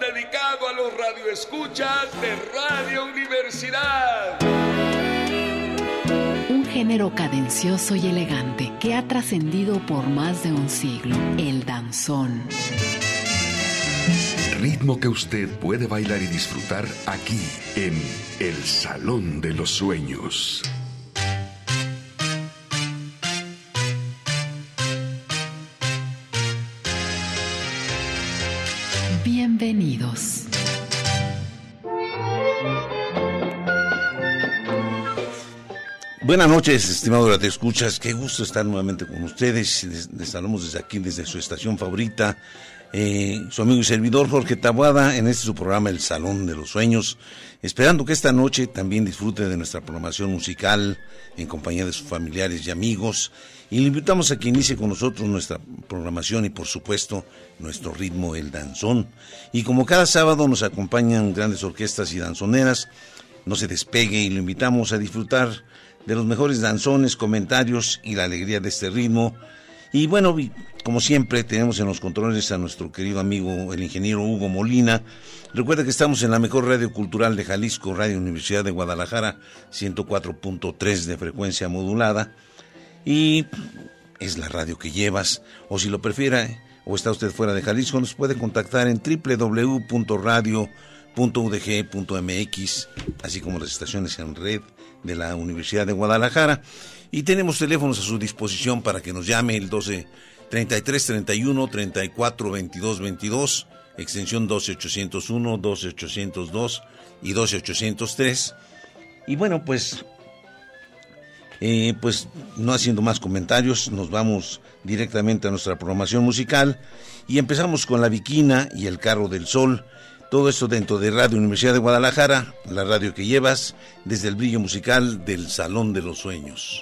dedicado a los radioescuchas de Radio Universidad. Un género cadencioso y elegante que ha trascendido por más de un siglo, el danzón. Ritmo que usted puede bailar y disfrutar aquí en El Salón de los Sueños. Bienvenidos. Buenas noches, estimado radioescuchas. Qué gusto estar nuevamente con ustedes. Les hablamos desde aquí, desde su estación favorita. Su amigo y servidor Jorge Taboada, en su programa El Salón de los Sueños, esperando que esta noche también disfrute de nuestra programación musical en compañía de sus familiares y amigos, y le invitamos a que inicie con nosotros nuestra programación y por supuesto nuestro ritmo, el danzón. Y como cada sábado nos acompañan grandes orquestas y danzoneras, no se despegue y lo invitamos a disfrutar de los mejores danzones, comentarios y la alegría de este ritmo. Y bueno, como siempre, tenemos en los controles a nuestro querido amigo, el ingeniero Hugo Molina. Recuerda que estamos en la mejor radio cultural de Jalisco, Radio Universidad de Guadalajara, 104.3 de frecuencia modulada. Y es la radio que llevas, o si lo prefiere, o está usted fuera de Jalisco, nos puede contactar en www.radio.udg.mx, así como las estaciones en red de la Universidad de Guadalajara. Y tenemos teléfonos a su disposición para que nos llame el 12-33-31, 34-22-22, extensión 12-801, 12-802 y 12-803. Y bueno, pues no haciendo más comentarios, nos vamos directamente a nuestra programación musical y empezamos con La Viquina y El Carro del Sol. Todo esto dentro de Radio Universidad de Guadalajara, la radio que llevas desde el brillo musical del Salón de los Sueños.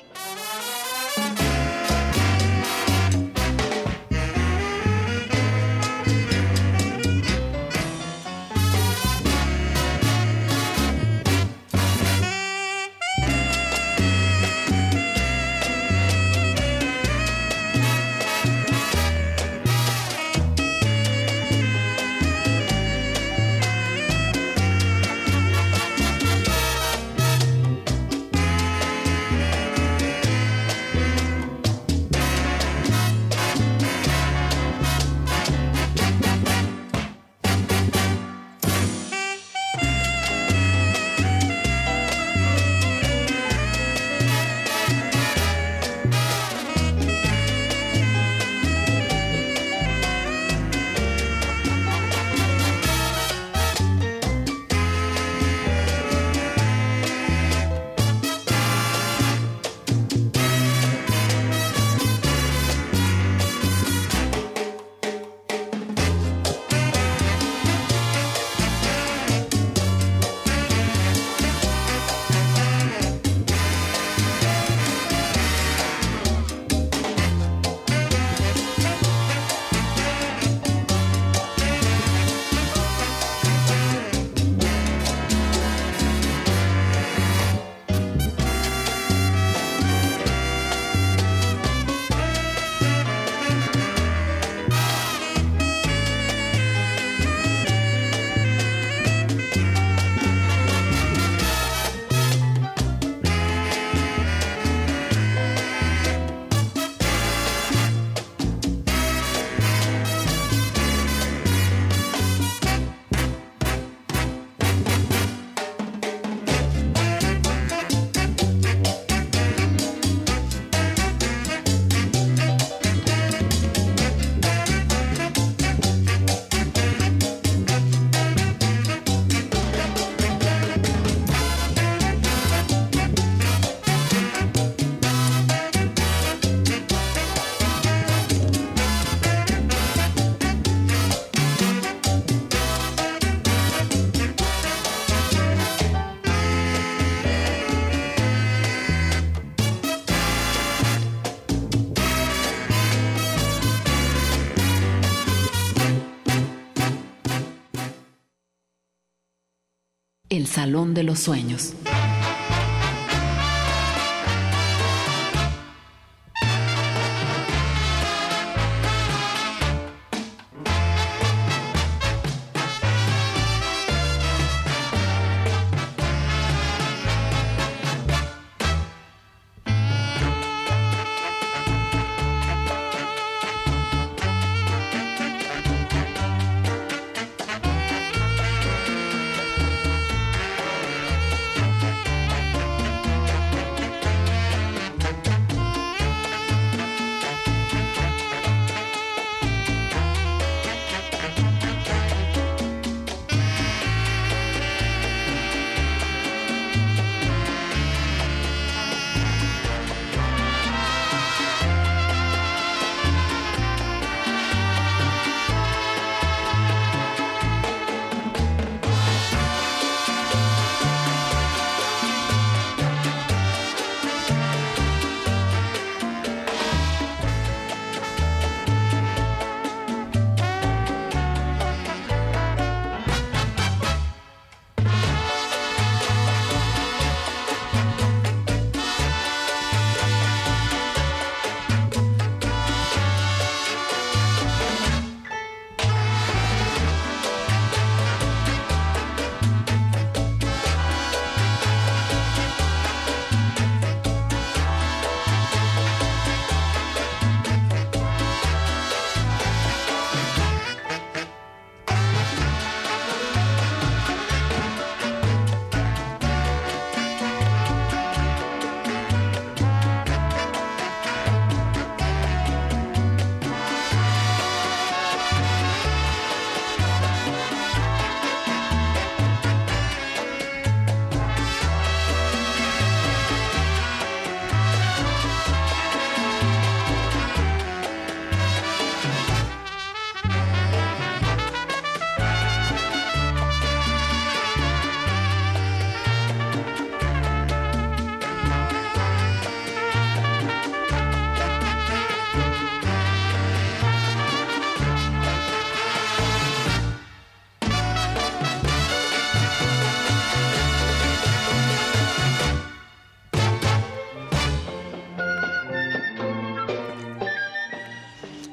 El Salón de los Sueños.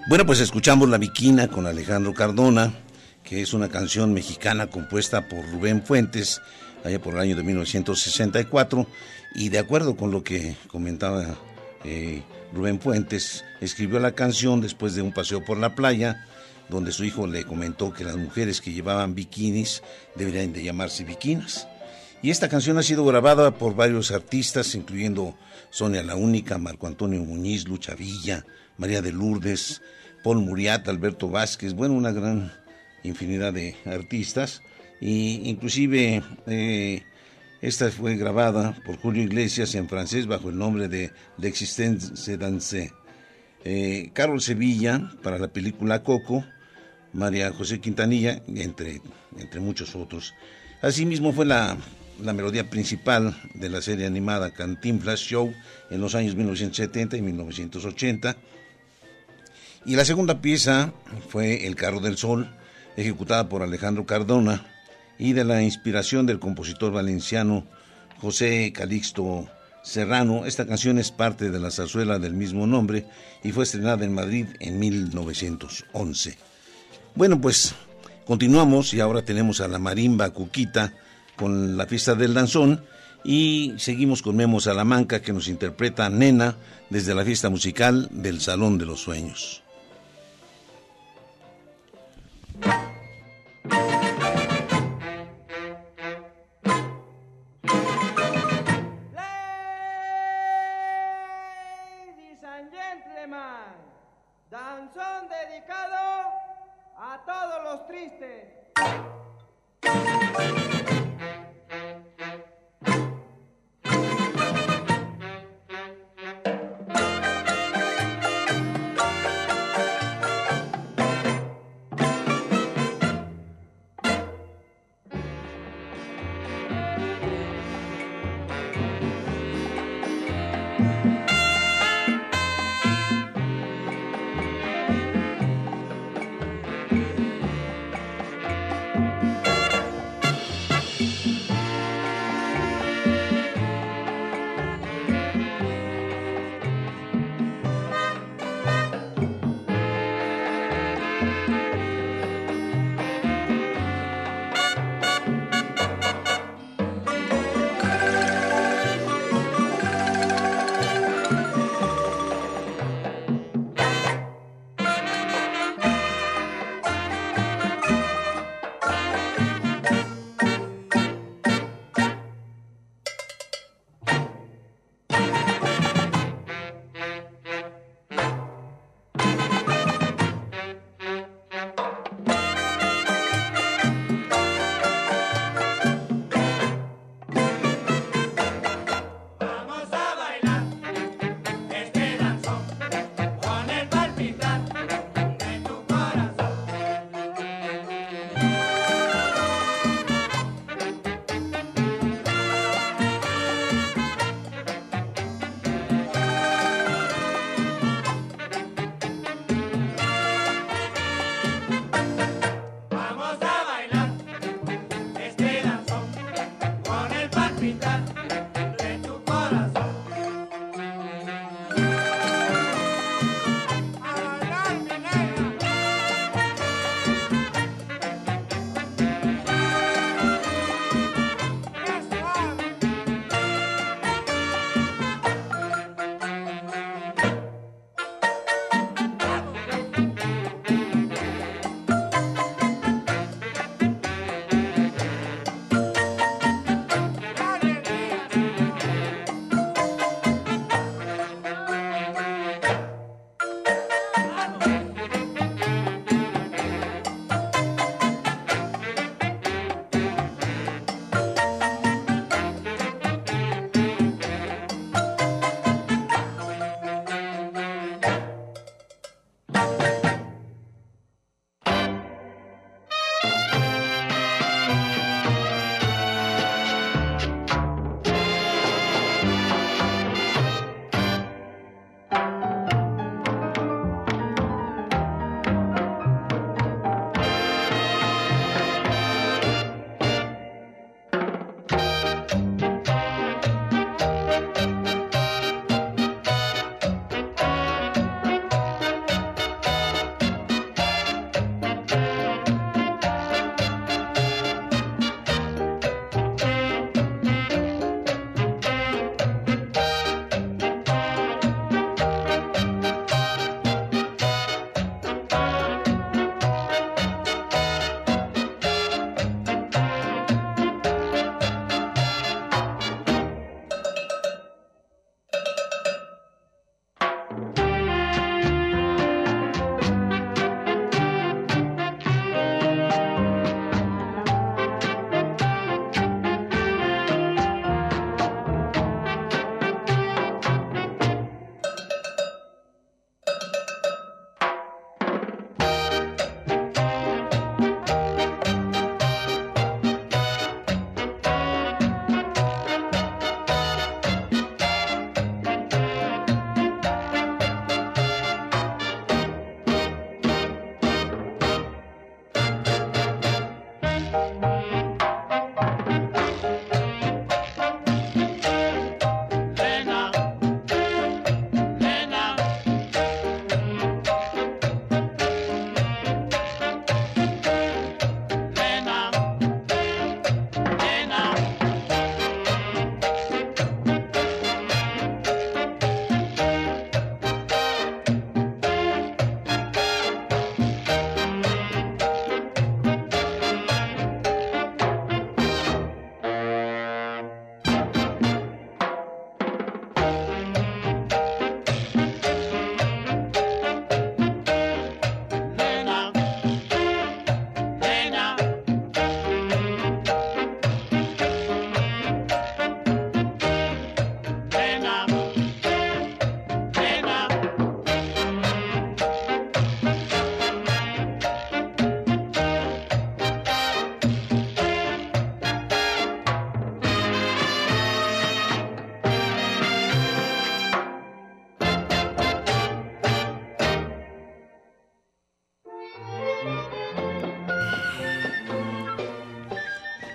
Bueno, pues escuchamos La Viquina con Alejandro Cardona, que es una canción mexicana compuesta por Rubén Fuentes, allá por el año de 1964, y de acuerdo con lo que comentaba Rubén Fuentes, escribió la canción después de un paseo por la playa, donde su hijo le comentó que las mujeres que llevaban bikinis deberían de llamarse biquinas. Y esta canción ha sido grabada por varios artistas, incluyendo Sonia la Única, Marco Antonio Muñiz, Lucha Villa, María de Lourdes, Paul Muriat, Alberto Vázquez, bueno, una gran infinidad de artistas, y inclusive esta fue grabada por Julio Iglesias en francés bajo el nombre de L'Existence Dansée. Carol Sevilla para la película Coco, María José Quintanilla, entre muchos otros. Asimismo fue la melodía principal de la serie animada Cantinflas Show en los años 1970 y 1980. Y la segunda pieza fue El Carro del Sol, ejecutada por Alejandro Cardona y de la inspiración del compositor valenciano José Calixto Serrano. Esta canción es parte de la zarzuela del mismo nombre y fue estrenada en Madrid en 1911. Bueno, pues continuamos y ahora tenemos a la marimba Cuquita con la fiesta del danzón y seguimos con Memo Salamanca, que nos interpreta Nena desde la fiesta musical del Salón de los Sueños. Ladies and gentlemen, danzón dedicado a todos los tristes.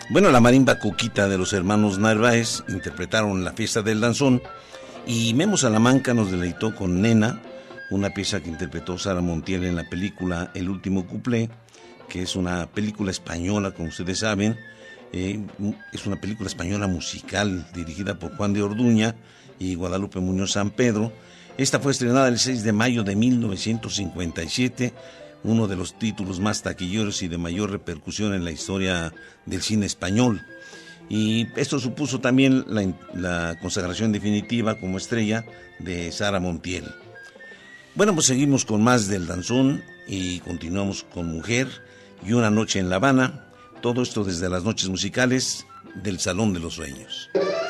Bueno, la marimba Cuquita de los hermanos Narváez interpretaron La Fiesta del Danzón, y Memo Salamanca nos deleitó con Nena, una pieza que interpretó Sara Montiel en la película El Último Cuplé, que es una película española, como ustedes saben. Es una película española musical dirigida por Juan de Orduña y Guadalupe Muñoz San Pedro. Esta fue estrenada el 6 de mayo de 1957, uno de los títulos más taquilleros y de mayor repercusión en la historia del cine español. Y esto supuso también la consagración definitiva como estrella de Sara Montiel. Bueno, pues seguimos con más del danzón y continuamos con Mujer y Una Noche en La Habana. Todo esto desde las noches musicales del Salón de los Sueños.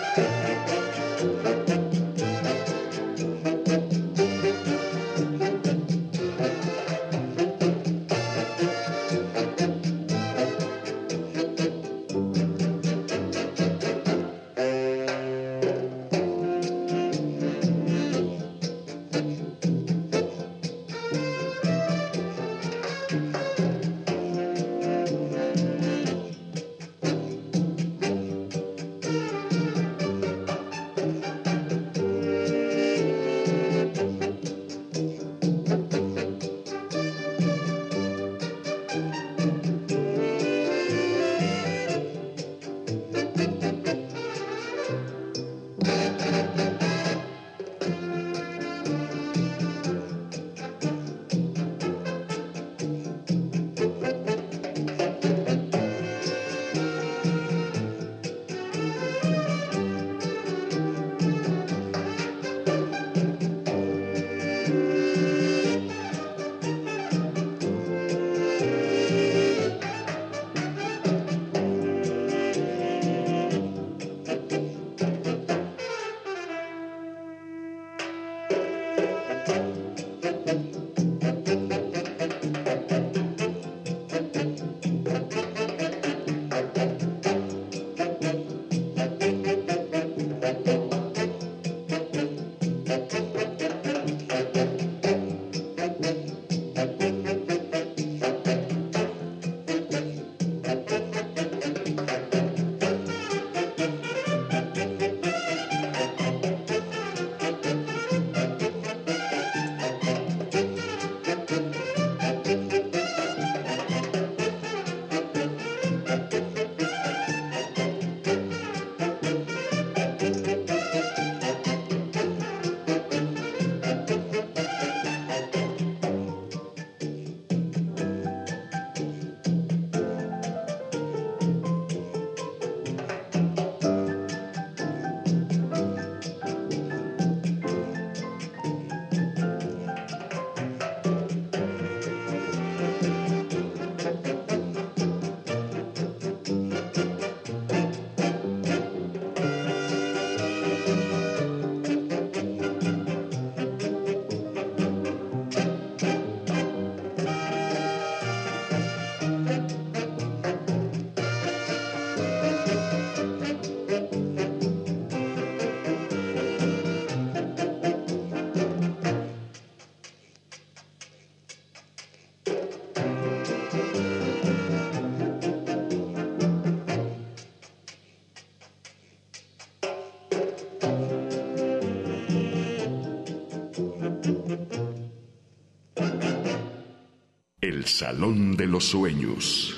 El Salón de los Sueños.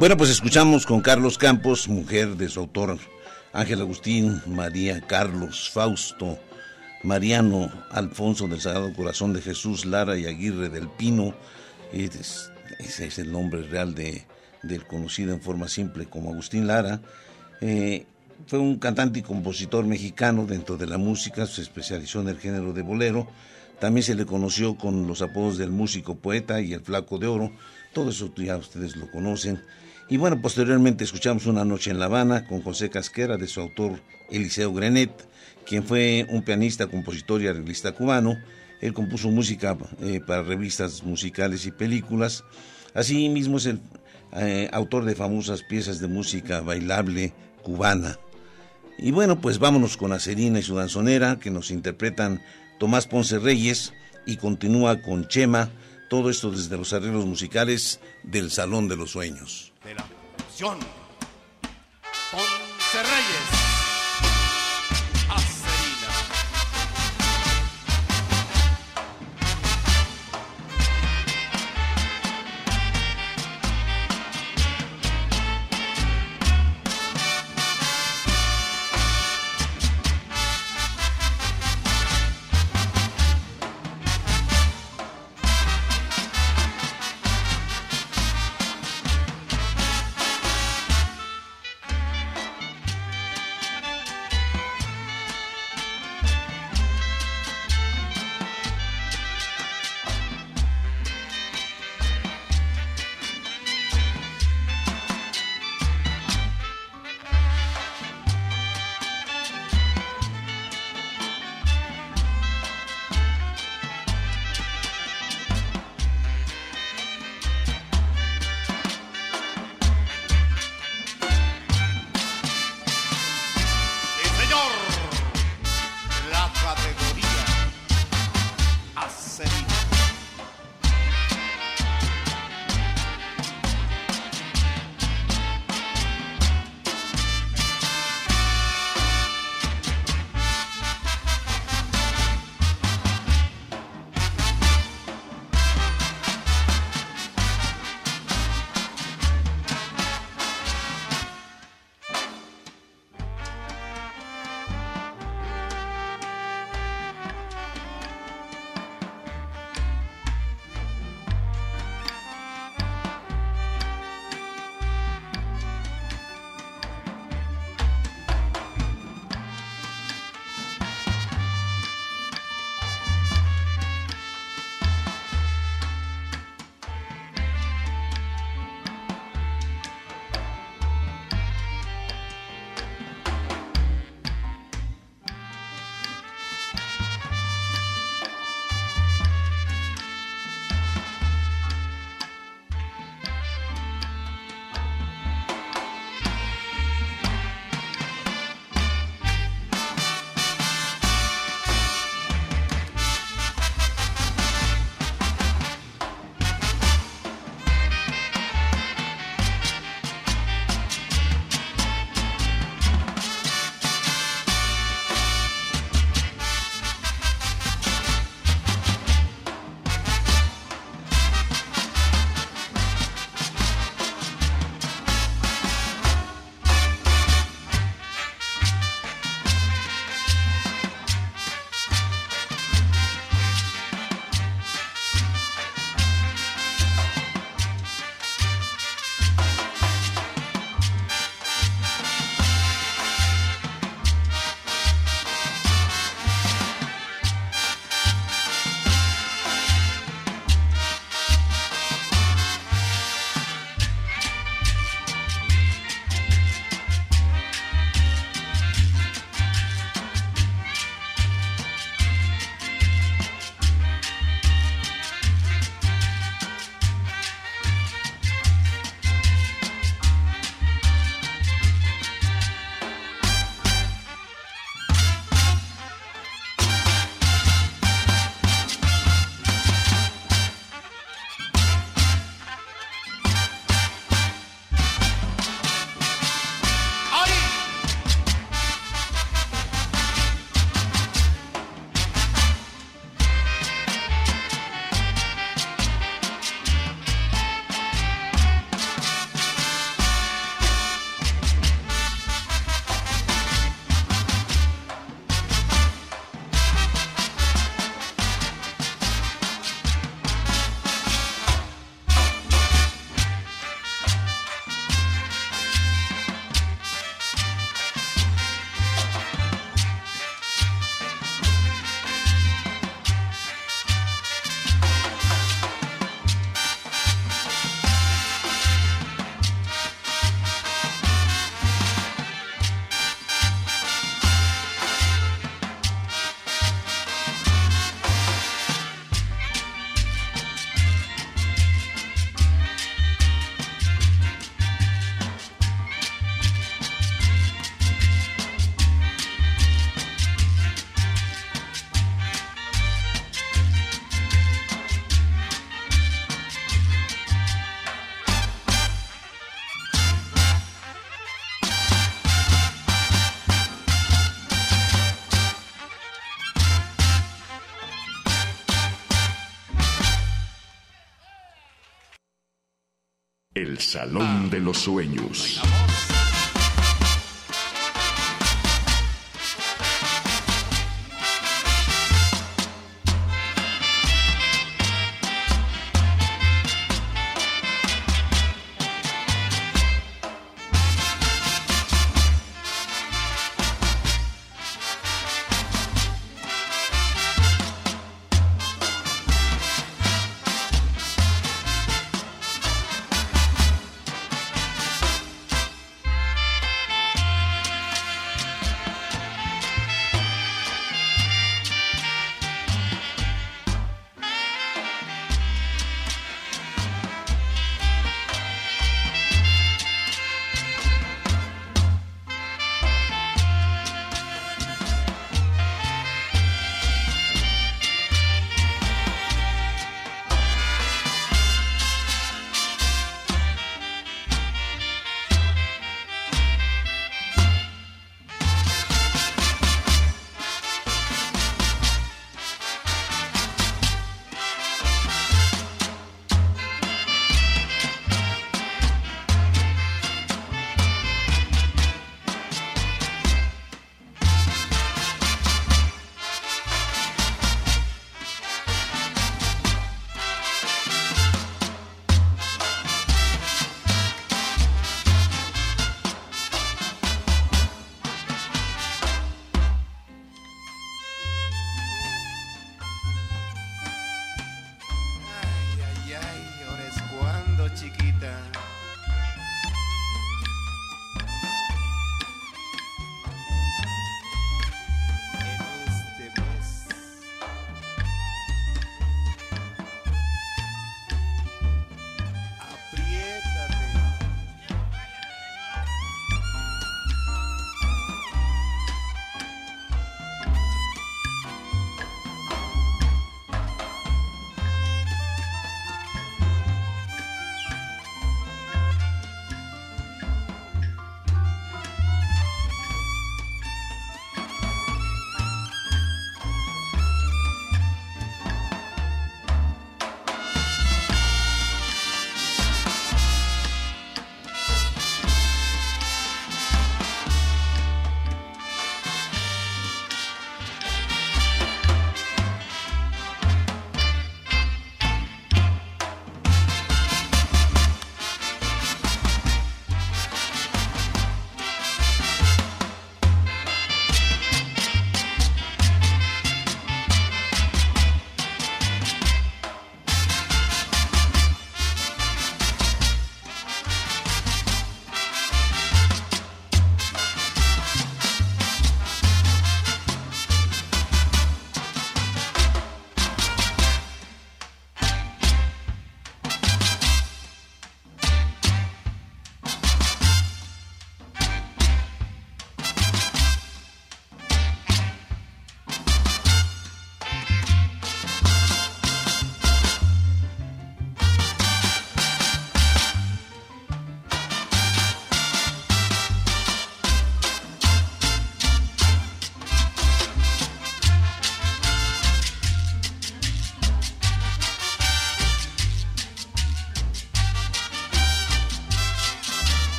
Bueno, pues escuchamos con Carlos Campos, mujer de su autor Ángel Agustín, María Carlos, Fausto, Mariano, Alfonso del Sagrado Corazón de Jesús, Lara y Aguirre del Pino. Ese es el nombre real del conocido en forma simple como Agustín Lara. Fue un cantante y compositor mexicano. Dentro de la música se especializó en el género de bolero. También se le conoció con los apodos del músico poeta y el flaco de oro. Todo eso ya ustedes lo conocen. Y bueno, posteriormente escuchamos Una noche en La Habana con José Casquera, de su autor Eliseo Grenet, quien fue un pianista, compositor y arreglista cubano. Él compuso música para revistas musicales y películas. Asimismo es el autor de famosas piezas de música bailable cubana. Y bueno, pues vámonos con Acerina y su danzonera, que nos interpretan Tomás Ponce Reyes, y continúa con Chema. Todo esto desde los arreglos musicales del Salón de los Sueños. De la producción, Ponce Reyes, Acerina. El Salón de los Sueños.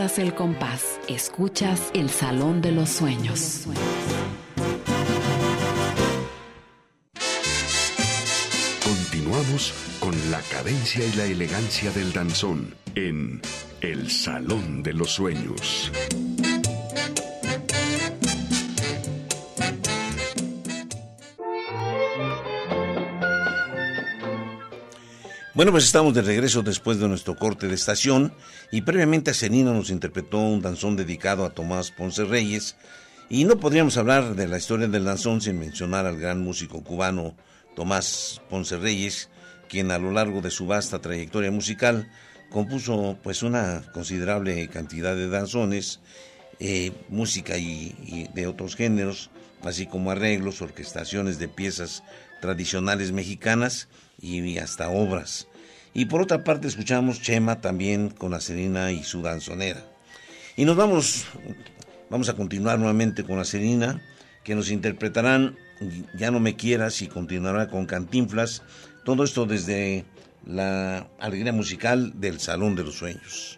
pierdas el compás. Escuchas El Salón de los Sueños. Continuamos con la cadencia y la elegancia del danzón en El Salón de los Sueños. Bueno, pues estamos de regreso después de nuestro corte de estación y previamente Acenina nos interpretó un danzón dedicado a Tomás Ponce Reyes y no podríamos hablar de la historia del danzón sin mencionar al gran músico cubano Tomás Ponce Reyes, quien a lo largo de su vasta trayectoria musical compuso pues una considerable cantidad de danzones, música y de otros géneros, así como arreglos, orquestaciones de piezas tradicionales mexicanas y hasta obras. Y por otra parte escuchamos Chema también con Acenina y su danzonera. Y nos vamos a continuar nuevamente con Acenina, que nos interpretarán Ya no me quieras y continuará con Cantinflas, todo esto desde la alegría musical del Salón de los Sueños.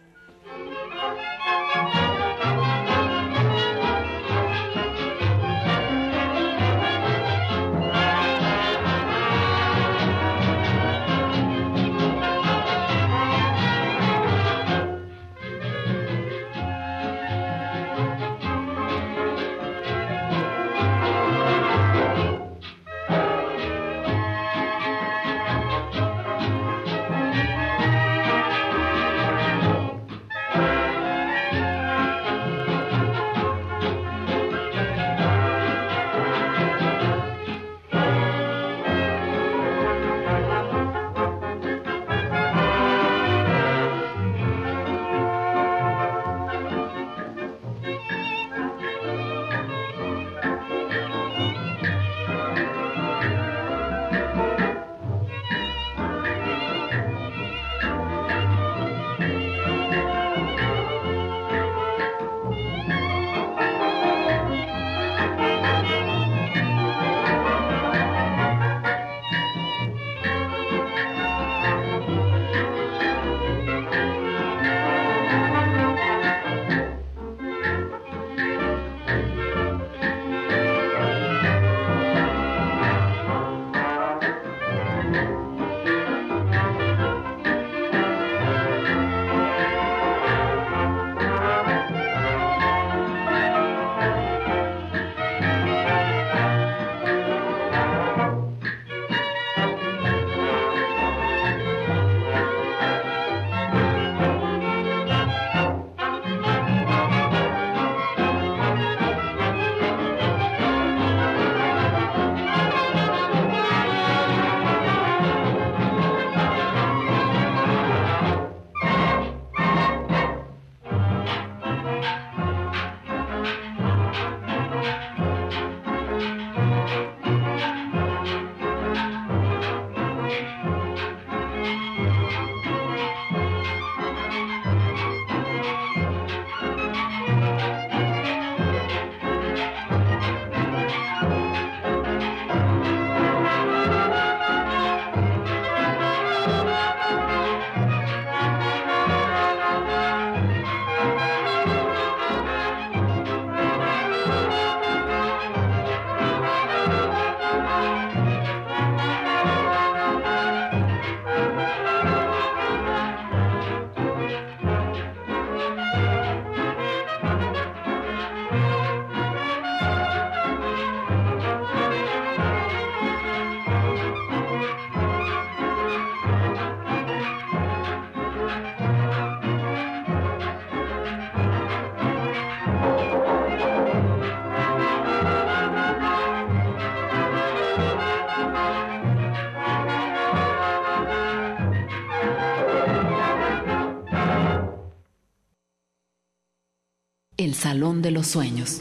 El Salón de los Sueños.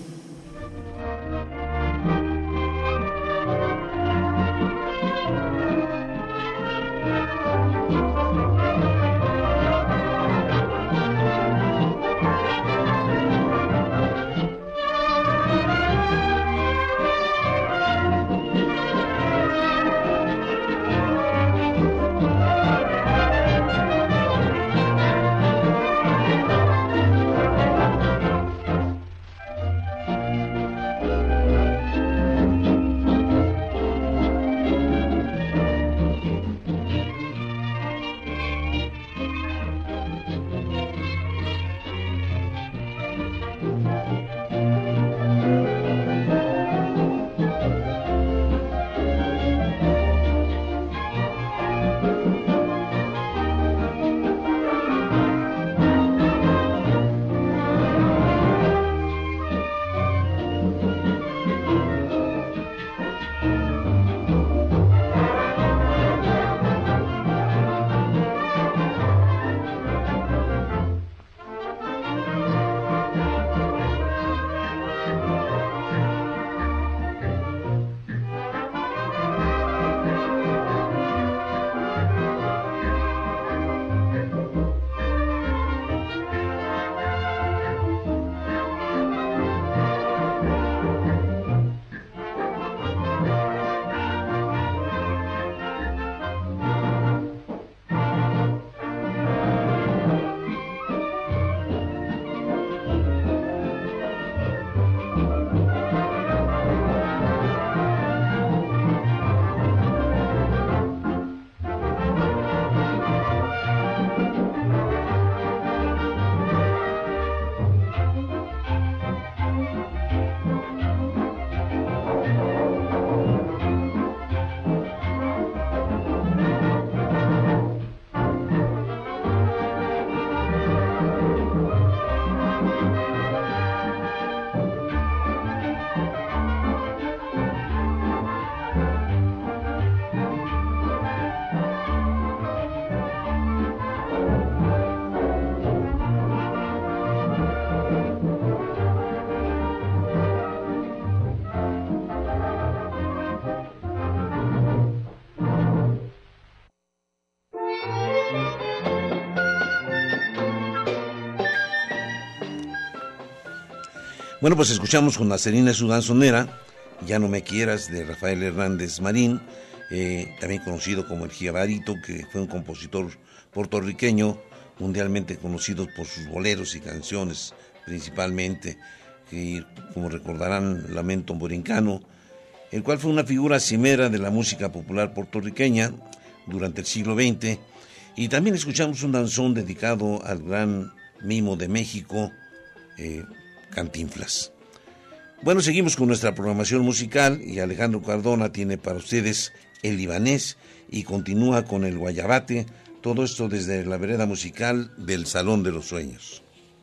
Bueno, pues escuchamos con Nacerina su danzonera, Ya no me quieras, de Rafael Hernández Marín, también conocido como el Jibarito, que fue un compositor puertorriqueño mundialmente conocido por sus boleros y canciones principalmente, y como recordarán, Lamento Borincano, el cual fue una figura cimera de la música popular puertorriqueña durante el siglo XX. Y también escuchamos un danzón dedicado al gran mimo de México, Cantinflas. Bueno, seguimos con nuestra programación musical y Alejandro Cardona tiene para ustedes El Libanés y continúa con el Guayabate, todo esto desde la vereda musical del Salón de los Sueños.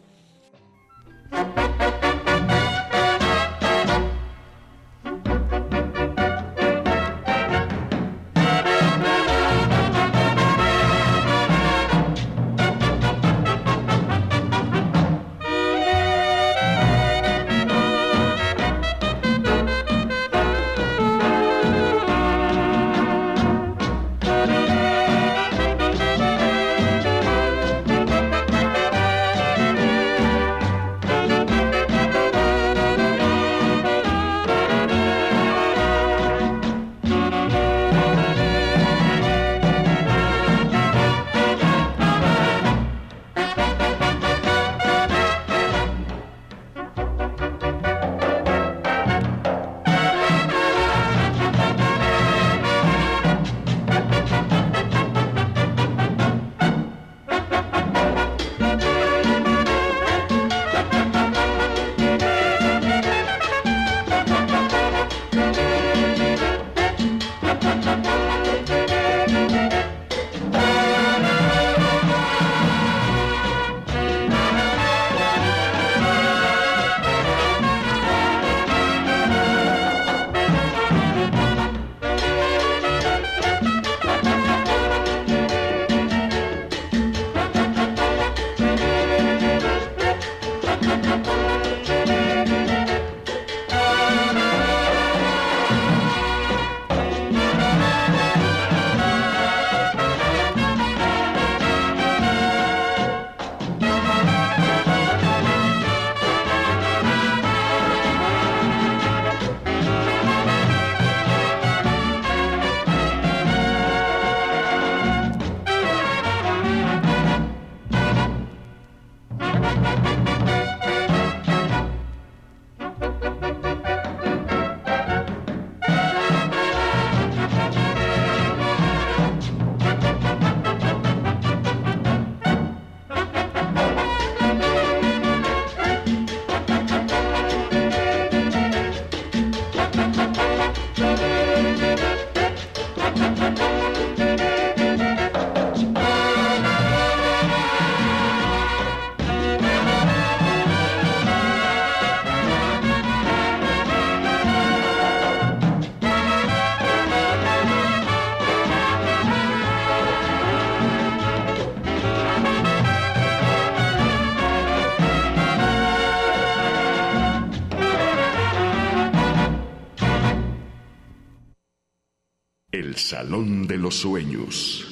El Salón de los Sueños.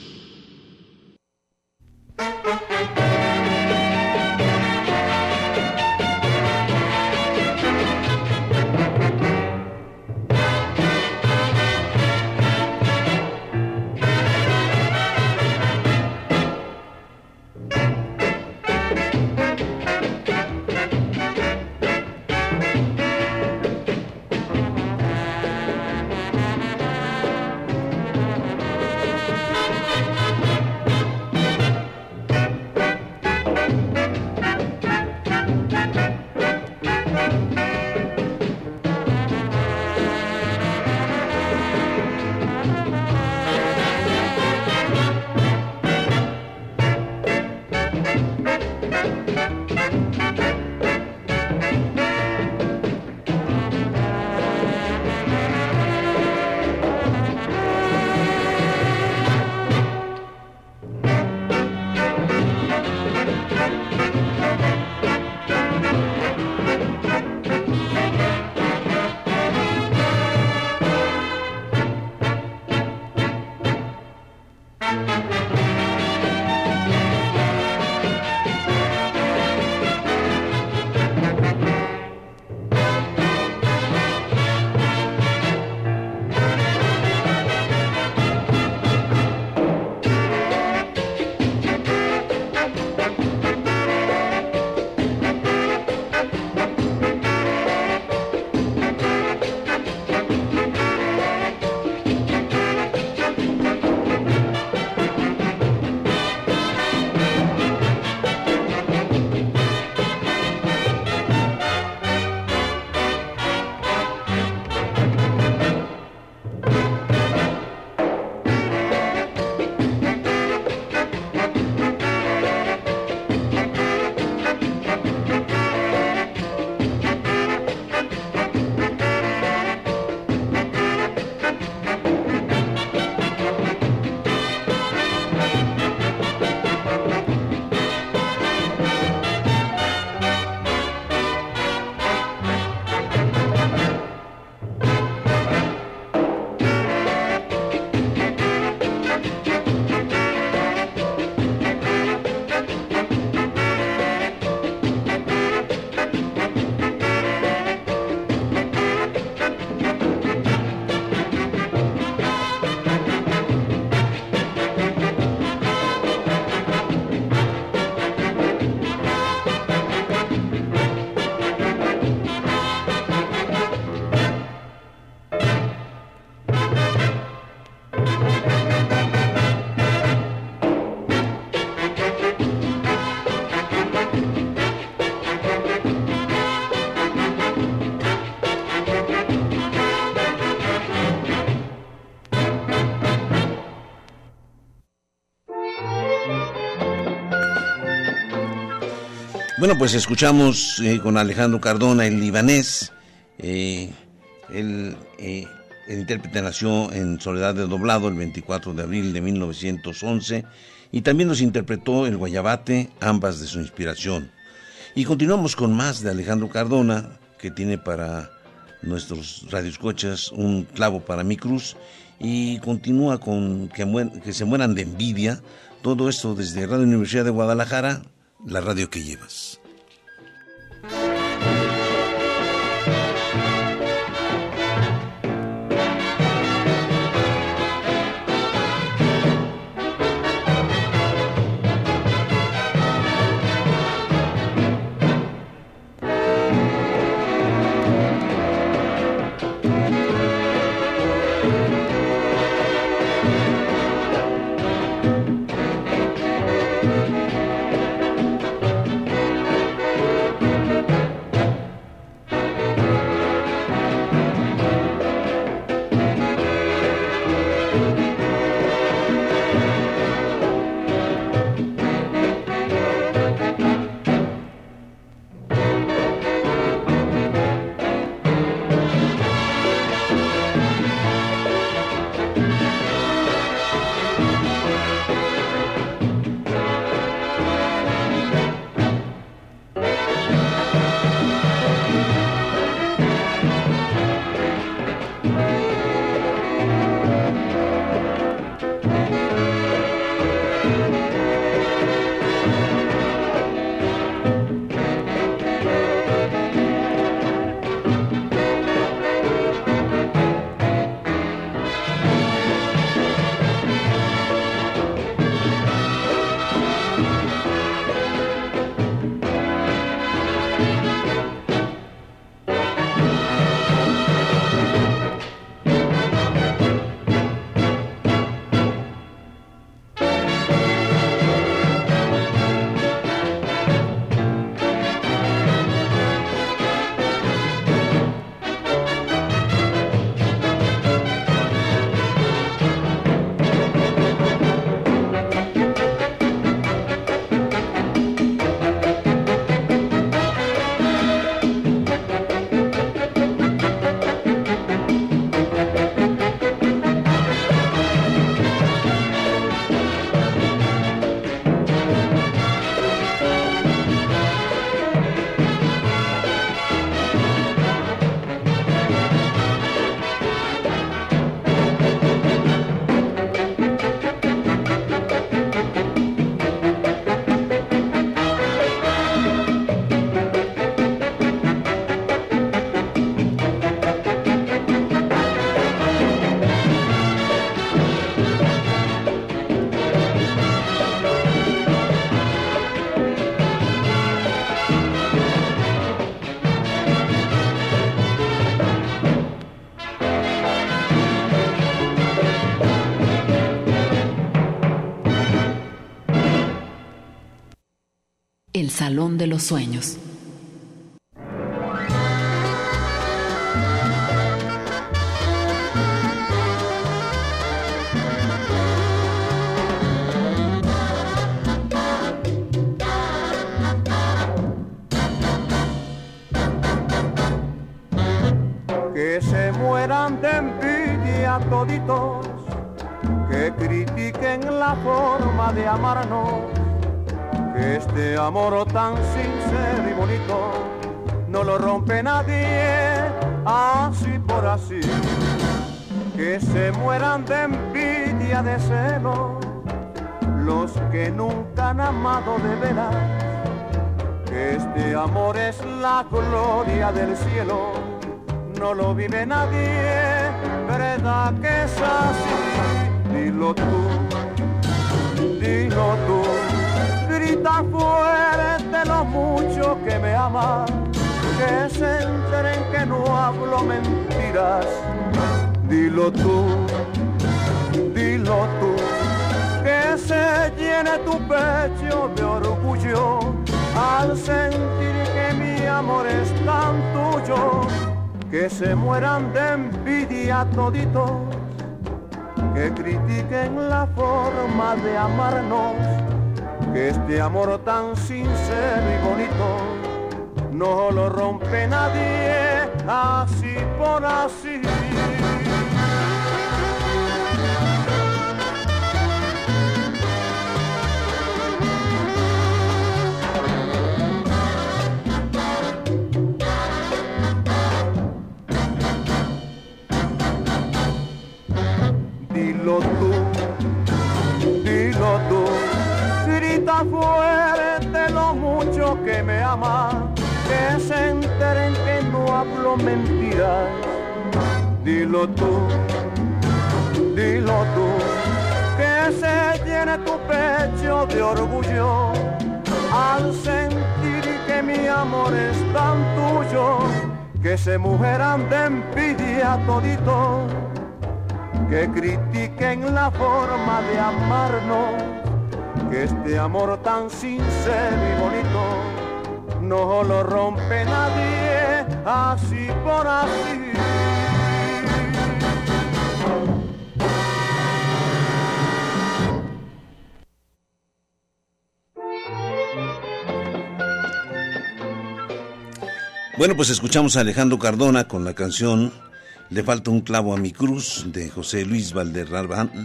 Bueno, pues escuchamos con Alejandro Cardona, el libanés. El intérprete nació en Soledad de Doblado el 24 de abril de 1911 y también nos interpretó el Guayabate, ambas de su inspiración. Y continuamos con más de Alejandro Cardona, que tiene para nuestros radioescuchas un clavo para mi cruz, y continúa con que se mueran de envidia. Todo esto desde Radio Universidad de Guadalajara, la radio que llevas. El Salón de los Sueños. Que se mueran de envidia toditos, que critiquen la forma de amarnos, que este amor tan sincero y bonito no lo rompe nadie así por así. Que se mueran de envidia, de celo, los que nunca han amado de veras, que este amor es la gloria del cielo, no lo vive nadie, ¿verdad que es así? Dilo tú, grita fuerte lo mucho que me amas, que se enteren que no hablo mentiras. Dilo tú, que se llene tu pecho de orgullo al sentir que mi amor es tan tuyo. Que se mueran de envidia toditos, que critiquen la forma de amarnos, que este amor tan sincero y bonito no lo rompe nadie así por así. Dilo tú, grita fuerte lo mucho que me amas, que se enteren que no hablo mentiras. Dilo tú, que se llene tu pecho de orgullo al sentir que mi amor es tan tuyo, que se mueran de envidia todito, que critiquen la forma de amarnos, que este amor tan sincero y bonito no lo rompe nadie así por así. Bueno, pues escuchamos a Alejandro Cardona con la canción Le falta un clavo a mi cruz, de José Luis Valderrabán.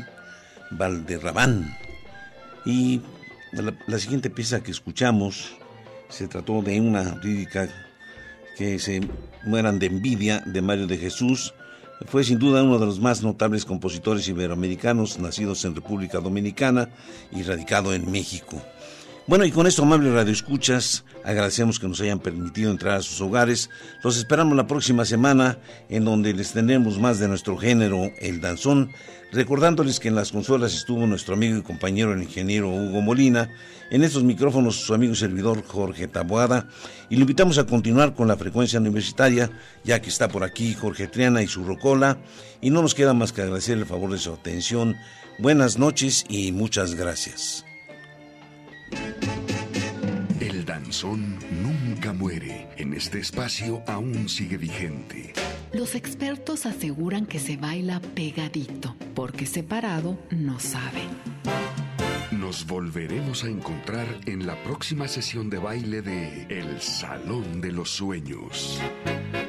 Y la siguiente pieza que escuchamos se trató de una lírica que se mueran de envidia, de Mario de Jesús. Fue sin duda uno de los más notables compositores iberoamericanos nacidos en República Dominicana y radicado en México. Bueno, y con esto, amables radioescuchas, agradecemos que nos hayan permitido entrar a sus hogares. Los esperamos la próxima semana, en donde les tendremos más de nuestro género, el danzón, recordándoles que en las consolas estuvo nuestro amigo y compañero el ingeniero Hugo Molina, en estos micrófonos su amigo y servidor Jorge Taboada, y lo invitamos a continuar con la frecuencia universitaria, ya que está por aquí Jorge Triana y su rocola, y no nos queda más que agradecer el favor de su atención. Buenas noches y muchas gracias. El danzón nunca muere. En este espacio aún sigue vigente. Los expertos aseguran que se baila pegadito, porque separado no sabe. Nos volveremos a encontrar en la próxima sesión de baile de El Salón de los Sueños.